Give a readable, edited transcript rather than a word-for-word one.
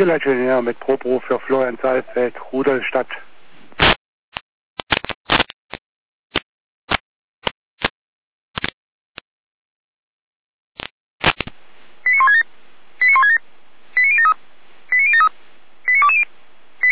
Hier Leitschön, ja, mit Proberuf für Florian Saalfeld, Rudolstadt.